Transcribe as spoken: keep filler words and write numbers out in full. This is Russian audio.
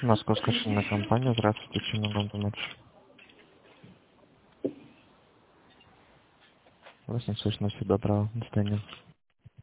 Московская шинная компания. Здравствуйте, чем могу вам помочь? Вас не слышно, всего доброго. До свидания.